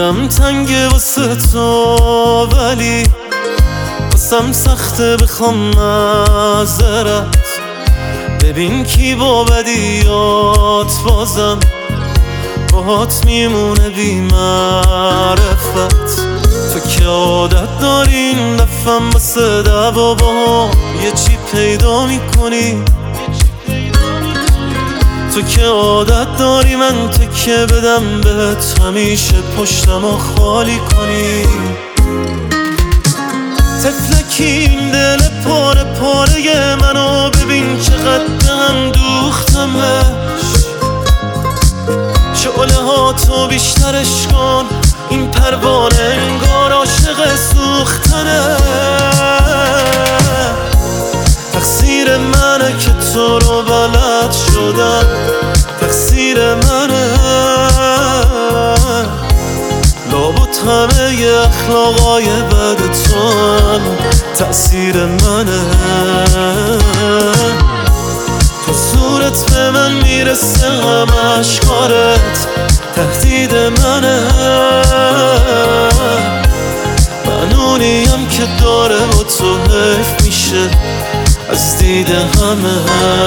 دلم تنگه واسه تو، ولی واسم سخته بخوام معذرت. ببین کی با بدیات بازم باهات میمونه بی معرفت. تو که عادت داری این دفعم واسه دعوا با یه چی پیدا میکنی. تو که عادت داری من تکیه بدم بهت، همیشه پشتمو خالی کنی. تفلکی این دل پاره پاره منو ببین چقدر دم دوختمش. شعله ها تو بیشترش کن، این پروانه انگار عاشق سوختنه. تقصیر منه که تو رو بلد شدم، تقصیر منه. لابد همه اخلاقای بد تو هم تأثیر منه. تو صورت به من میرسه همه اشکارت تهدید منه. من اونیم که داره با تو حیف میشه از دید همه.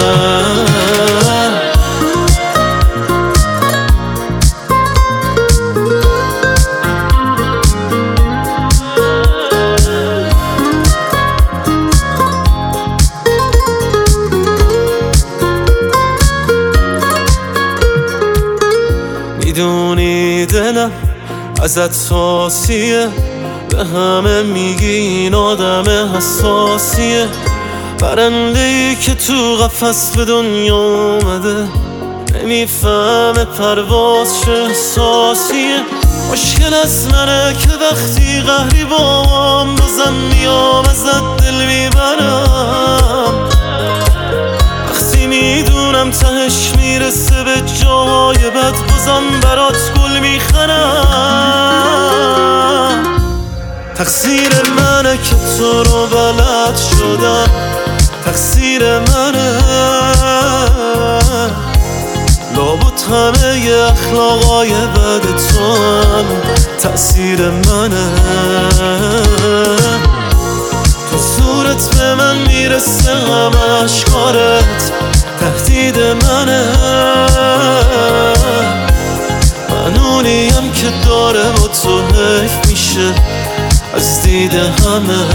میدونی دلم ازت ساسیه، به همه میگی این آدم حساسیه. پرنده‌ای که تو قفس به دنیا اومده نمیفهمه پرواز چه احساسیه. مشکل از منه که وقتی قهری بام بازم میام ازت دل میبرم. وقتی میدونم تهش میرسه به جای بد بازم برات گل میخرم. تقصیر منه که تو رو بلد شدم، تقصیر منه. لابد همه اخلاقای بد تو هم تأثیر منه. تو صورت به من میرسه همه اشکارت تهدید منه. من اونیم که داره با تو حیف میشه از دید همه.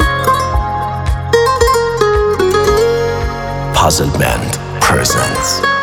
Puzzle Band presents